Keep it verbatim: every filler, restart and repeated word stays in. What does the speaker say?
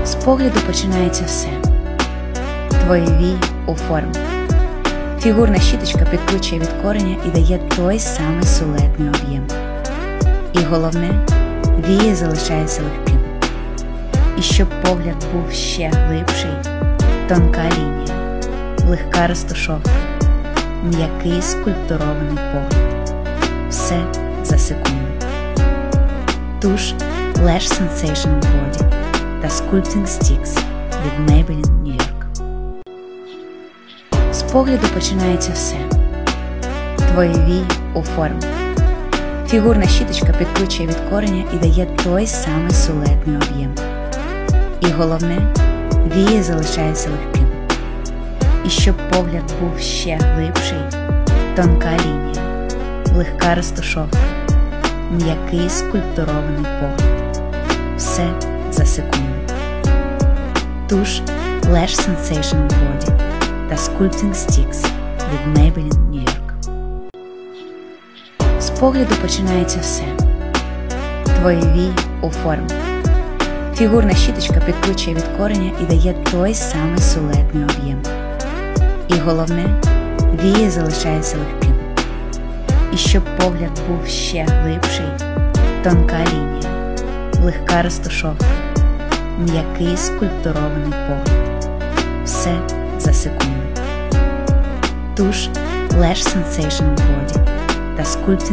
З погляду починається все. Твої вії у формі. Фігурна щіточка підкручує від кореня і дає той самий силуетний об'єм. І головне, вії залишаються легкими. І щоб погляд був ще глибший, тонка лінія, легка розташовка, м'який скульптурований погляд. Все за секунду. Туш Lash Sensational Body та Sculpting Sticks від Maybelline New York. З погляду починається все. Твої вії у формі. Фігурна щіточка підкручує від кореня і дає той самий силуетний об'єм. І головне, вії залишаються легкими. І щоб погляд був ще глибший, тонка лінія, легка розташовка, м'який скульптурований погляд. Все за секунду. Туш Lash Sensational Body та Sculpting Sticks від Maybelline New York. З погляду починається все. Твої вії у формі. Фігурна щіточка підкручує від кореня і дає той самий силуетний об'єм. І головне, вії залишаються легкими. І щоб погляд був ще глибший, тонка лінія, легка розташовка, м'який скульптурований погляд. Все за секунду. Туш Lash Sensational Body та Sculpting